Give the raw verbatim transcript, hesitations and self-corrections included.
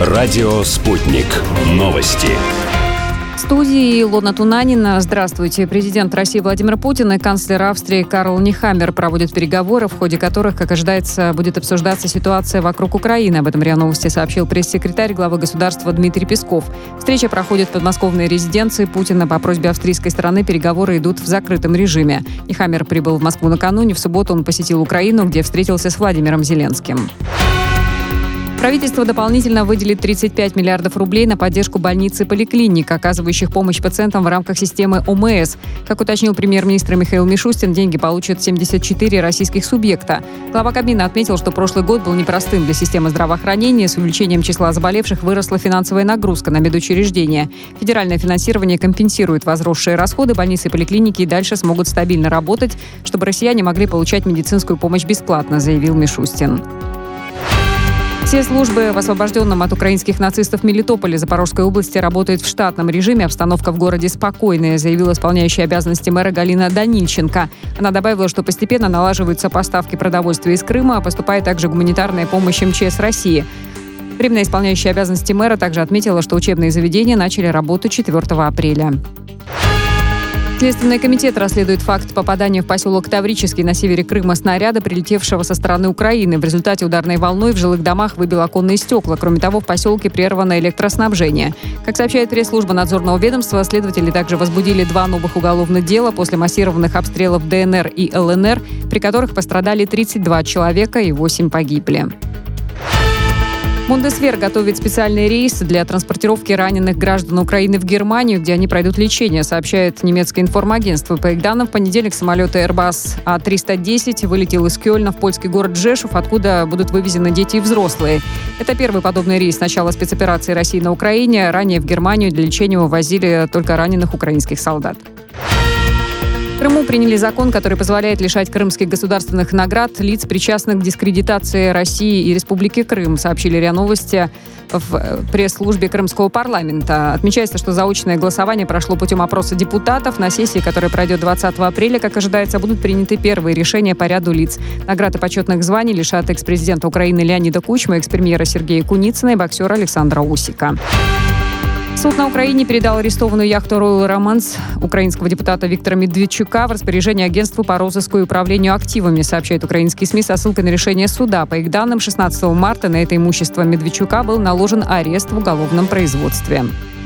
Радио «Спутник». Новости. В студии Илона Тунанина. Здравствуйте. Президент России Владимир Путин и канцлер Австрии Карл Нехаммер проводят переговоры, в ходе которых, как ожидается, будет обсуждаться ситуация вокруг Украины. Об этом РИА Новости сообщил пресс-секретарь главы государства Дмитрий Песков. Встреча проходит в подмосковной резиденции Путина. По просьбе австрийской стороны переговоры идут в закрытом режиме. Нехаммер прибыл в Москву накануне. В субботу он посетил Украину, где встретился с Владимиром Зеленским. Правительство дополнительно выделит тридцать пять миллиардов рублей на поддержку больниц и поликлиник, оказывающих помощь пациентам в рамках системы ОМС. Как уточнил премьер-министр Михаил Мишустин, деньги получат семьдесят четыре российских субъекта. Глава Кабмина отметил, что прошлый год был непростым для системы здравоохранения. С увеличением числа заболевших выросла финансовая нагрузка на медучреждения. Федеральное финансирование компенсирует возросшие расходы. Больницы и поликлиники и дальше смогут стабильно работать, чтобы россияне могли получать медицинскую помощь бесплатно, заявил Мишустин. Все службы в освобожденном от украинских нацистов Мелитополе Запорожской области работают в штатном режиме. Обстановка в городе спокойная, заявила исполняющая обязанности мэра Галина Данильченко. Она добавила, что постепенно налаживаются поставки продовольствия из Крыма, а поступает также гуманитарная помощь эм че эс России. Временно исполняющая обязанности мэра также отметила, что учебные заведения начали работу четвёртого апреля. Следственный комитет расследует факт попадания в поселок Таврический на севере Крыма снаряда, прилетевшего со стороны Украины. В результате ударной волной в жилых домах выбило оконные стекла. Кроме того, в поселке прервано электроснабжение. Как сообщает пресс-служба надзорного ведомства, следователи также возбудили два новых уголовных дела после массированных обстрелов дэ эн эр и эл эн эр, при которых пострадали тридцать два человека и восемь погибли. Бундесвер готовит специальный рейс для транспортировки раненых граждан Украины в Германию, где они пройдут лечение, сообщает немецкое информагентство. По их данным, в понедельник самолет Airbus а триста десять вылетел из Кёльна в польский город Жешув, откуда будут вывезены дети и взрослые. Это первый подобный рейс с начала спецоперации России на Украине. Ранее в Германию для лечения увозили только раненых украинских солдат. В Крыму приняли закон, который позволяет лишать крымских государственных наград лиц, причастных к дискредитации России и Республики Крым, сообщили РИА Новости в пресс-службе Крымского парламента. Отмечается, что заочное голосование прошло путем опроса депутатов. На сессии, которая пройдет двадцатого апреля, как ожидается, будут приняты первые решения по ряду лиц. Награды почетных званий лишат экс-президента Украины Леонида Кучмы, экс-премьера Сергея Куницына и боксера Александра Усика. Суд на Украине передал арестованную яхту Royal Romance украинского депутата Виктора Медведчука в распоряжение агентству по розыску и управлению активами, сообщают украинские СМИ со ссылкой на решение суда. По их данным, шестнадцатого марта на это имущество Медведчука был наложен арест в уголовном производстве.